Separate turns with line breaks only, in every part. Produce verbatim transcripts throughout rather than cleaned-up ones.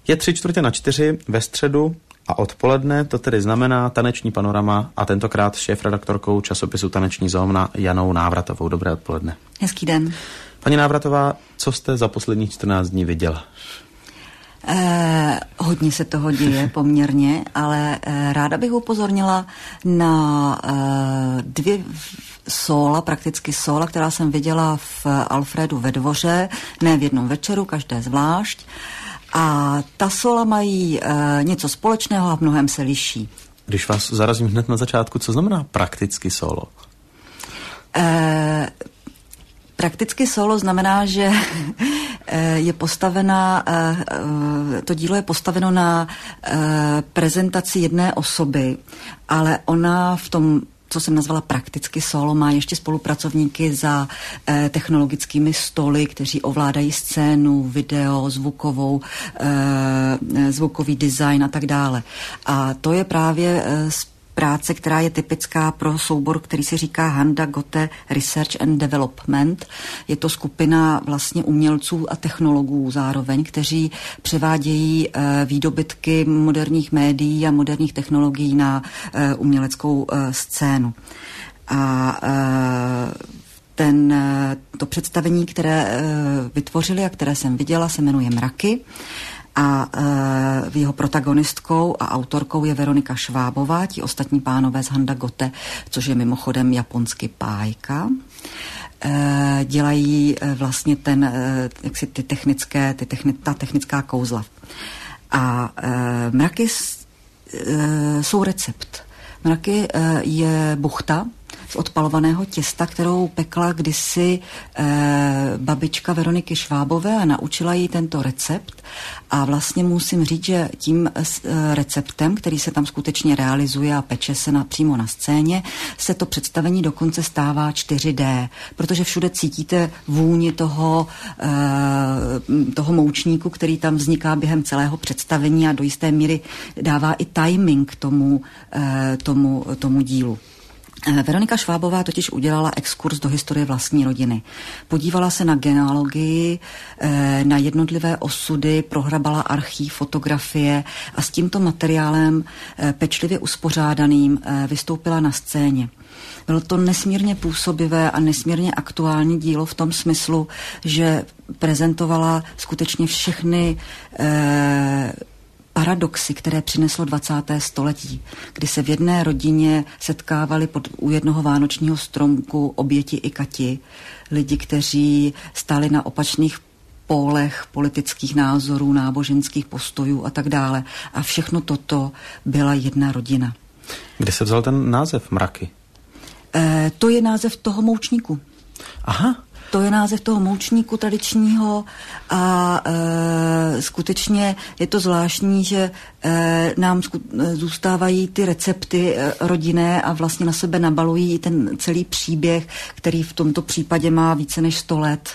Je tři čtvrtě na čtyři ve středu a odpoledne, to tedy znamená Taneční panorama a tentokrát s šéfredaktorkou časopisu Taneční zóna Janou Návratovou. Dobré odpoledne.
Hezký den.
Paní Návratová, co jste za posledních čtrnáct dní viděla?
Eh, hodně se toho děje poměrně, ale eh, ráda bych upozornila na eh, dvě sóla, prakticky sóla, která jsem viděla v Alfredu ve Dvoře, ne v jednom večeru, každé zvlášť. A ta sóla mají e, něco společného a v mnohem se liší.
Když vás zarazím hned na začátku, co znamená prakticky solo?
E, prakticky solo znamená, že je postavena, to dílo je postaveno na prezentaci jedné osoby, ale ona v tom, co jsem nazvala prakticky solo, má ještě spolupracovníky za eh, technologickými stoly, kteří ovládají scénu, video, zvukovou, eh, zvukový design a tak dále. A to je právě eh, práce, která je typická pro soubor, který se říká Handa Gotte Research and Development. Je to skupina vlastně umělců a technologů zároveň, kteří převádějí e, výdobytky moderních médií a moderních technologií na e, uměleckou e, scénu. A e, ten, to představení, které e, vytvořili a které jsem viděla, se jmenuje Mraky. A e, jeho protagonistkou a autorkou je Veronika Švábová, ti ostatní pánové z Handa Gotte, což je mimochodem japonsky pájka. E, dělají e, vlastně ten, e, jaksi ty technické, ty techni, ta technická kouzla. A e, mraky e, jsou recept. Mraky e, je buchta z odpalovaného těsta, kterou pekla kdysi e, babička Veroniky Švábové a naučila jí tento recept. A vlastně musím říct, že tím e, receptem, který se tam skutečně realizuje a peče se na, přímo na scéně, se to představení dokonce stává čtyři dé, protože všude cítíte vůni toho, e, toho moučníku, který tam vzniká během celého představení a do jisté míry dává i timing tomu, e, tomu, tomu dílu. Veronika Švábová totiž udělala exkurs do historie vlastní rodiny. Podívala se na genealogii, na jednotlivé osudy, prohrabala archív, fotografie a s tímto materiálem pečlivě uspořádaným vystoupila na scéně. Bylo to nesmírně působivé a nesmírně aktuální dílo v tom smyslu, že prezentovala skutečně všechny eh, paradoxy, které přineslo dvacáté století, kdy se v jedné rodině setkávali pod, u jednoho vánočního stromku oběti i kati, lidi, kteří stáli na opačných pólech politických názorů, náboženských postojů a tak dále. A všechno toto byla jedna rodina.
Kde se vzal ten název Mraky?
E, to je název toho moučníku.
Aha.
To je název toho moučníku tradičního a e, skutečně je to zvláštní, že e, nám zku, zůstávají ty recepty e, rodinné a vlastně na sebe nabalují ten celý příběh, který v tomto případě má více než sto let.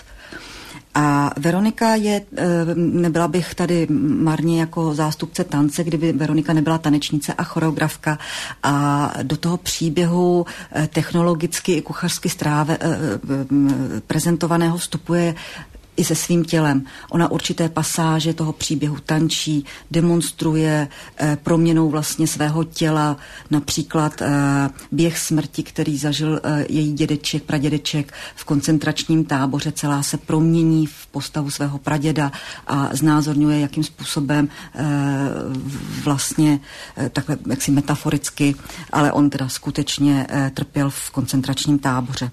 A Veronika je, nebyla bych tady marně jako zástupce tance, kdyby Veronika nebyla tanečnice a choreografka a do toho příběhu technologicky i kuchařsky stráve, prezentovaného vstupuje i se svým tělem. Ona určité pasáže toho příběhu tančí, demonstruje eh, proměnou vlastně svého těla, například eh, běh smrti, který zažil eh, její dědeček, pradědeček v koncentračním táboře, celá se promění v postavu svého praděda a znázorňuje, jakým způsobem eh, vlastně eh, takhle jaksi metaforicky, ale on teda skutečně eh, trpěl v koncentračním táboře.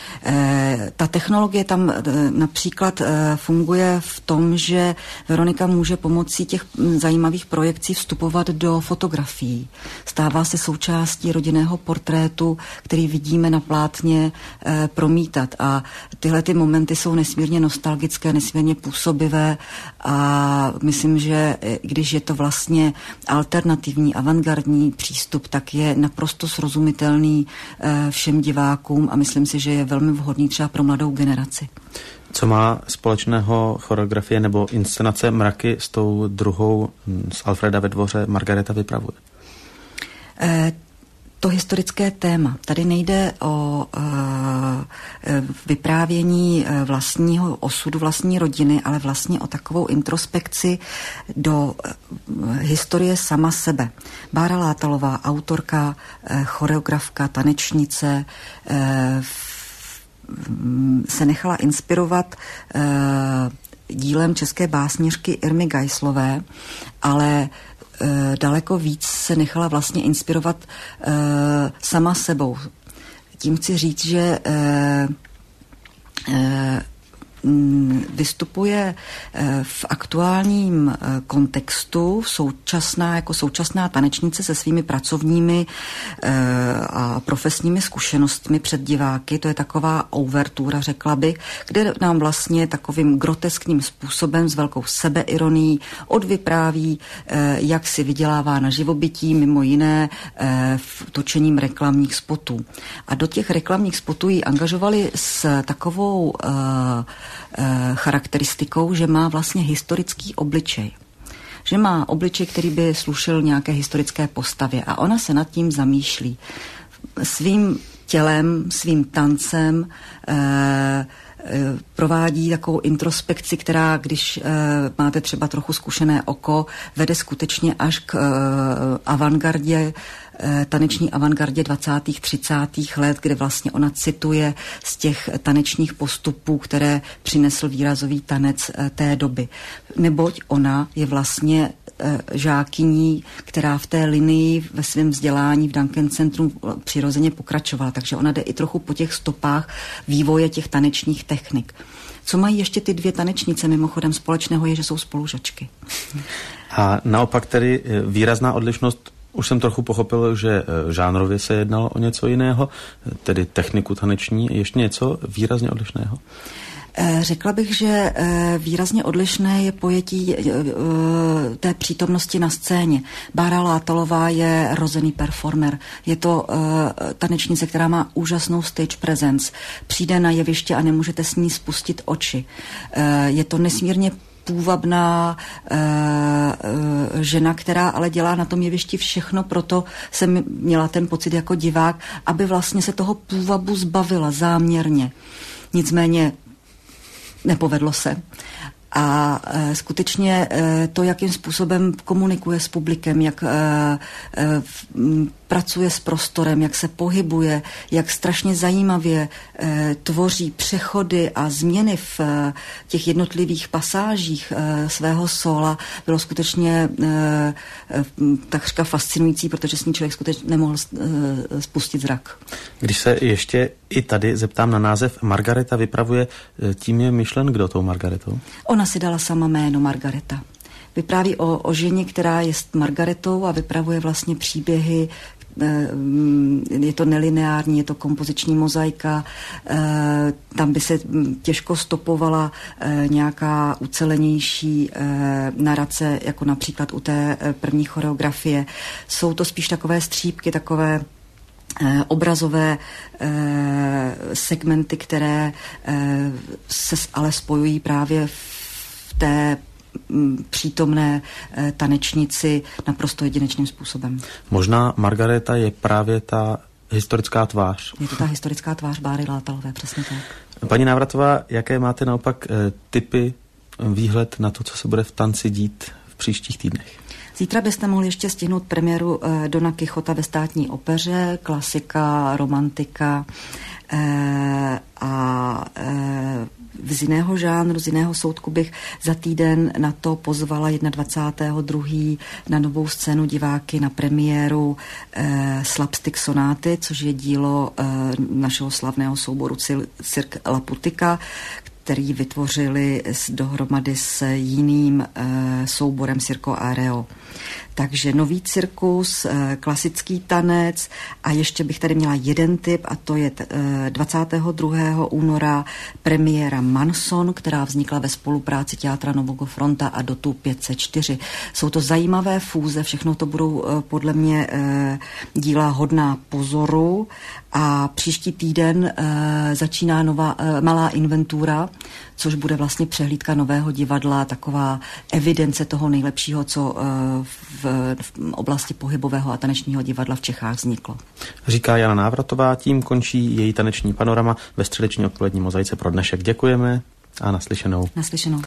E, ta technologie tam e, například e, funguje v tom, že Veronika může pomocí těch zajímavých projekcí vstupovat do fotografií. Stává se součástí rodinného portrétu, který vidíme na plátně e, promítat. A tyhle ty momenty jsou nesmírně nostalgické, nesmírně působivé a myslím, že když je to vlastně alternativní, avantgardní přístup, tak je naprosto srozumitelný e, všem divákům a myslím si, že je velmi vhodný třeba pro mladou generaci.
Co má společného choreografie nebo inscenace Mraky s tou druhou z Alfreda ve Dvoře Margareta vypravuje?
E, to historické téma. Tady nejde o uh, vyprávění vlastního osudu vlastní rodiny, ale vlastně o takovou introspekci do uh, historie sama sebe. Bára Látalová, autorka, uh, choreografka, tanečnice, uh, se nechala inspirovat uh, dílem české básnířky Irmy Geislové, ale e, daleko víc se nechala vlastně inspirovat e, sama sebou. Tím chci říct, že e, e, vystupuje v aktuálním kontextu současná, jako současná tanečnice se svými pracovními a profesními zkušenostmi před diváky. To je taková ouvertura, řekla bych, kde nám vlastně takovým groteskním způsobem s velkou sebeironií odvypráví, jak si vydělává na živobytí, mimo jiné v točením reklamních spotů. A do těch reklamních spotů ji angažovali s takovou charakteristikou, že má vlastně historický obličej. Že má obličej, který by slušel nějaké historické postavě a ona se nad tím zamýšlí. Svým tělem, svým tancem eh, provádí takovou introspekci, která, když e, máte třeba trochu zkušené oko, vede skutečně až k e, avantgardě, e, taneční avantgardě dvacátých třicátých let, kde vlastně ona cituje z těch tanečních postupů, které přinesl výrazový tanec e, té doby. Neboť ona je vlastně e, žákyní, která v té linii ve svém vzdělání v Duncan Centru přirozeně pokračovala, takže ona jde i trochu po těch stopách vývoje těch tanečních technik. Co mají ještě ty dvě tanečnice mimochodem společného je, že jsou spolužačky.
A naopak tedy výrazná odlišnost, už jsem trochu pochopil, že žánrově se jednalo o něco jiného, tedy techniku taneční, ještě něco výrazně odlišného?
Řekla bych, že výrazně odlišné je pojetí té přítomnosti na scéně. Bára Látalová je rozený performer. Je to tanečnice, která má úžasnou stage presence. Přijde na jeviště a nemůžete s ní spustit oči. Je to nesmírně půvabná e, e, žena, která ale dělá na tom jevišti všechno, proto jsem měla ten pocit jako divák, aby vlastně se toho půvabu zbavila záměrně. Nicméně nepovedlo se. A e, skutečně e, to, jakým způsobem komunikuje s publikem, jak e, e, m, pracuje s prostorem, jak se pohybuje, jak strašně zajímavě e, tvoří přechody a změny v e, těch jednotlivých pasážích e, svého sóla, bylo skutečně e, e, takřka fascinující, protože s ní člověk skutečně nemohl e, spustit zrak. Když
se ještě i tady zeptám na název Margareta vypravuje, tím je myšlen kdo tou Margaretou?
Ona si dala sama jméno Margareta. Vypráví o, o ženě, která je Margaretou a vypravuje vlastně příběhy. Je to nelineární, je to kompoziční mozaika, tam by se těžko stopovala nějaká ucelenější narace, jako například u té první choreografie. Jsou to spíš takové střípky, takové obrazové segmenty, které se ale spojují právě v té přítomné tanečnici naprosto jedinečným způsobem.
Možná Margareta je právě ta historická tvář.
Je to ta historická tvář Báry Látalové, přesně tak.
Paní Návratová, jaké máte naopak tipy, výhled na to, co se bude v tanci dít v příštích týdnech?
Zítra byste mohli ještě stihnout premiéru eh, Dona Kichota ve Státní opeře, klasika, romantika eh, a eh, z jiného žánru, z jiného soudku bych za týden na to pozvala dvacátého druhého na Novou scénu diváky na premiéru eh, Slapstick sonáty, což je dílo eh, našeho slavného souboru Cirque Laputika, který vytvořili dohromady s jiným e, souborem Circo Areo. Takže nový cirkus, e, klasický tanec a ještě bych tady měla jeden tip a to je e, dvacátého druhého února premiéra Manson, která vznikla ve spolupráci Teatra Nového Fronta a Dotu pět set čtyři. Jsou to zajímavé fúze, všechno to budou e, podle mě e, díla hodná pozoru a příští týden e, začíná nová e, malá inventura, což bude vlastně přehlídka nového divadla, taková evidence toho nejlepšího, co v v oblasti pohybového a tanečního divadla v Čechách vzniklo.
Říká Jana Návratová, tím končí její taneční panorama ve středeční odpolední mozaice pro dnešek. Děkujeme a naslyšenou.
Naslyšenou.